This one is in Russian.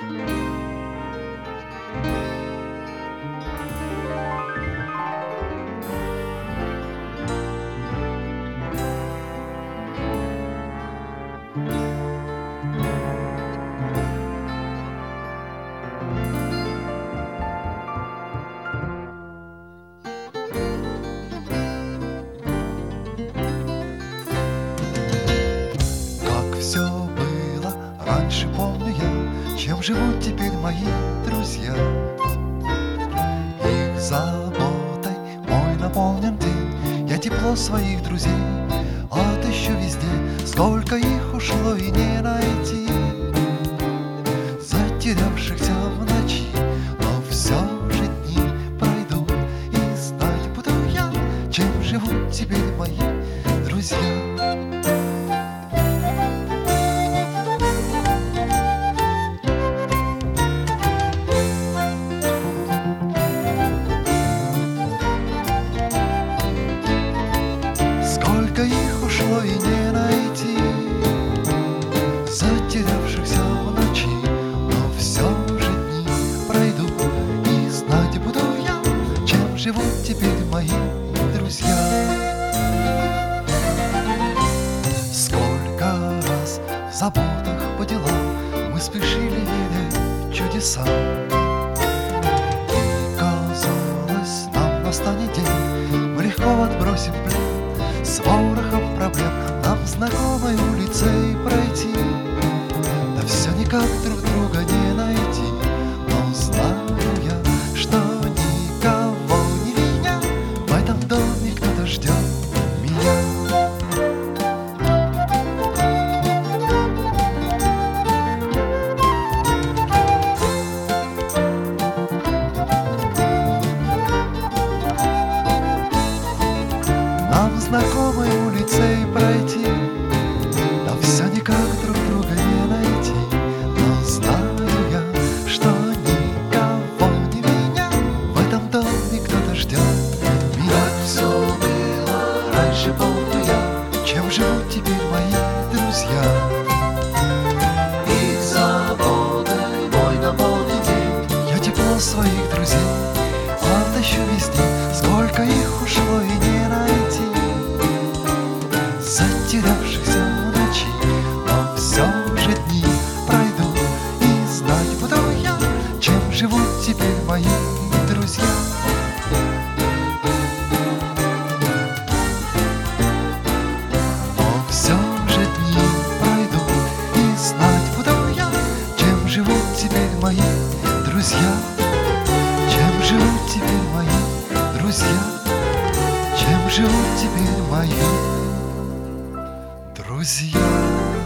Все было раньше, помню я, чем живут теперь мои друзья. Их заботой мой наполнен день, я тепло своих друзей отыщу везде. Сколько их ушло и не найти, затерявшихся в ночи, но все же дни пройдут, и знать буду я, чем живут теперь мои друзья. Их ушло и не найти, затерявшихся в ночи, но все же дни пройдут, и знать буду я, чем живут теперь мои друзья. Сколько раз в заботах по делам мы спешили верить чудесам, и казалось, нам настанет день, мы легко отбросим плен с ворохом проблем, нам знакомой улицей пройти. Да все никак друг друга не найти, но знаю я, что никого не виня, в этом доме кто-то ждет меня. Нам знакомой улицей пройти, да все никак друг друга не найти, но знаю я, что никого не меня, в этом доме кто-то ждет меня. Все было раньше, помню я, чем живут теперь мои друзья. Их заботой мой наполнен день, я тепло своих друзей отыщу везде. Сколько их ушло и не найти, затерявшихся в ночи, но все же дни пройдут, и знать буду я, чем живут теперь мои друзья. Но все же дни пройдут, и знать буду я, чем живут теперь мои друзья. Чем живут теперь мои друзья, чем живут теперь мои друзья.